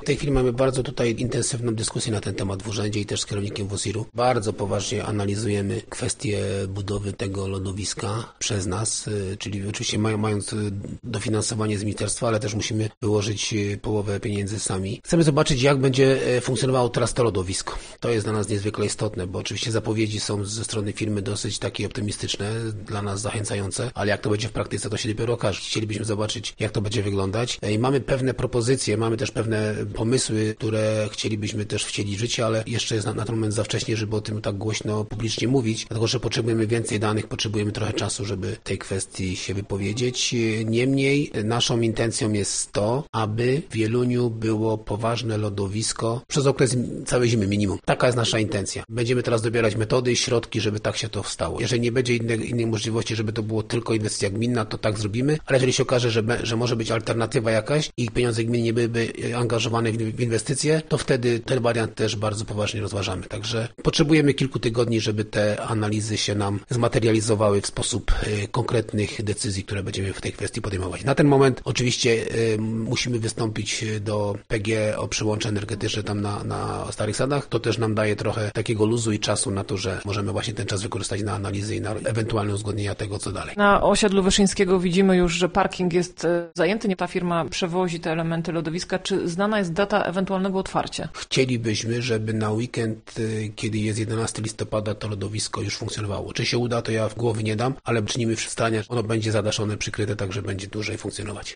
W tej chwili mamy bardzo tutaj intensywną dyskusję na ten temat w urzędzie i też z kierownikiem WOSIR-u. Bardzo poważnie analizujemy kwestię budowy tego lodowiska przez nas, czyli oczywiście mając dofinansowanie z ministerstwa, ale też musimy wyłożyć połowę pieniędzy sami. Chcemy zobaczyć, jak będzie funkcjonowało teraz to lodowisko. To jest dla nas niezwykle istotne, bo oczywiście zapowiedzi są ze strony firmy dosyć takie optymistyczne, dla nas zachęcające, ale jak to będzie w praktyce, to się dopiero okaże. Chcielibyśmy zobaczyć, jak to będzie wyglądać. I mamy pewne propozycje, mamy też pewne pomysły, które chcielibyśmy też wcielić w życie, ale jeszcze jest na ten moment za wcześnie, żeby o tym tak głośno, publicznie mówić, dlatego że potrzebujemy więcej danych, potrzebujemy trochę czasu, żeby w tej kwestii się wypowiedzieć. Niemniej naszą intencją jest to, aby w Wieluniu było poważne lodowisko przez okres całej zimy minimum. Taka jest nasza intencja. Będziemy teraz dobierać metody i środki, żeby tak się to stało. Jeżeli nie będzie innej możliwości, żeby to było tylko inwestycja gminna, to tak zrobimy, ale jeżeli się okaże, że może być alternatywa jakaś i pieniądze gminy nie byłyby angażowane w inwestycje, to wtedy ten wariant też bardzo poważnie rozważamy. Także potrzebujemy kilku tygodni, żeby te analizy się nam zmaterializowały w sposób konkretnych decyzji, które będziemy w tej kwestii podejmować. Na ten moment oczywiście musimy wystąpić do PG o przyłącze energetyczne tam na Starych Sadach. To też nam daje trochę takiego luzu i czasu na to, że możemy właśnie ten czas wykorzystać na analizy i na ewentualne uzgodnienia tego, co dalej. Na osiedlu Wyszyńskiego widzimy już, że parking jest zajęty. Nie ta firma przewozi te elementy lodowiska. Czy znana jest data ewentualnego otwarcia? Chcielibyśmy, żeby na weekend, kiedy jest 11 listopada, to lodowisko już funkcjonowało. Czy się uda, to ja w głowy nie dam, ale czynimy starania, ono będzie zadaszone, przykryte, tak że będzie dłużej funkcjonować.